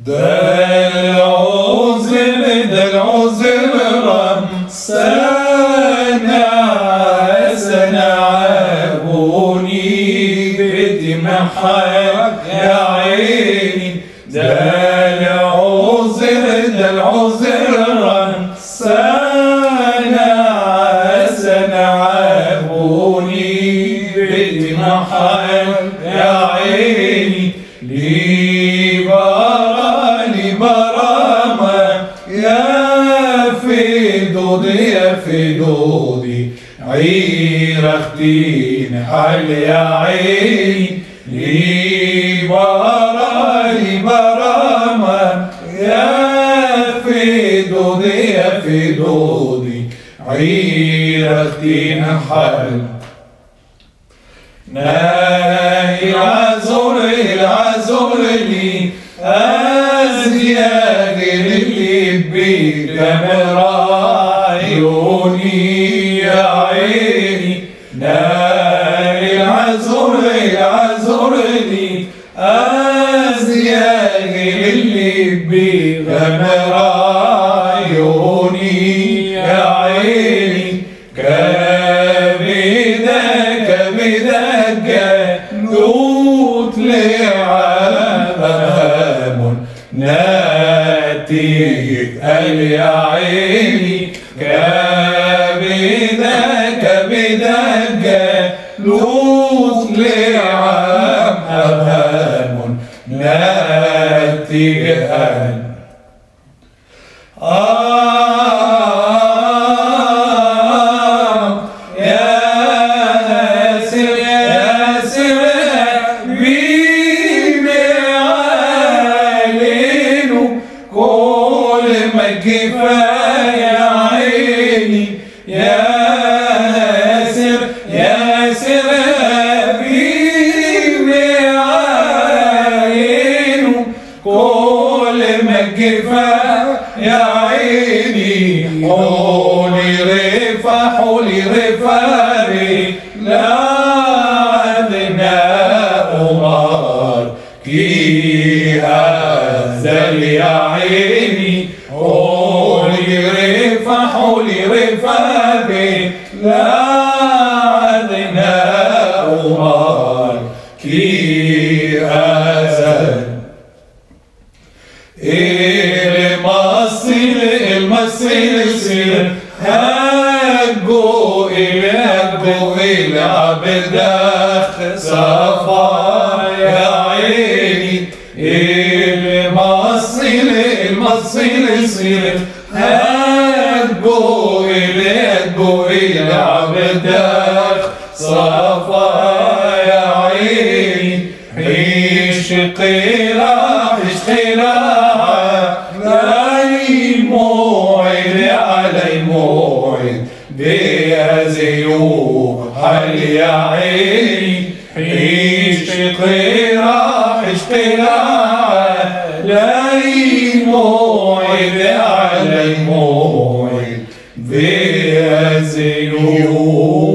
العذر سنعبوني بدمحك يا عيني. العذر سنعبوني بدمحك يا عيني. لي برامة يا في دودي عير اختين حل يا عيني. لي برامة يا في دودي عير اختين حل. ناهي العذر لي أزياد اللي بجمر عيوني يا عيني. ناهي العذر لي أزياد اللي بجمر عيوني يا عيني. كبدك نوت لعالم ناتيك قال يا عيني. كبدك نوت لعالم ناتيك قال. كفاية عيني ياسر بعينه كل ما كفاية عيني. حولي رفاري لا عدنا أمار كي أزل يا عيني. حولي رفاقي لا عدنا أمار كي أزل. المصير هجو العبد صفا يا عيني. المصير هجو العبد صفا يا عيني. عشقي راح علي موعد بأزيو حل يا عيني. عشقي راح علي موعد بأزيو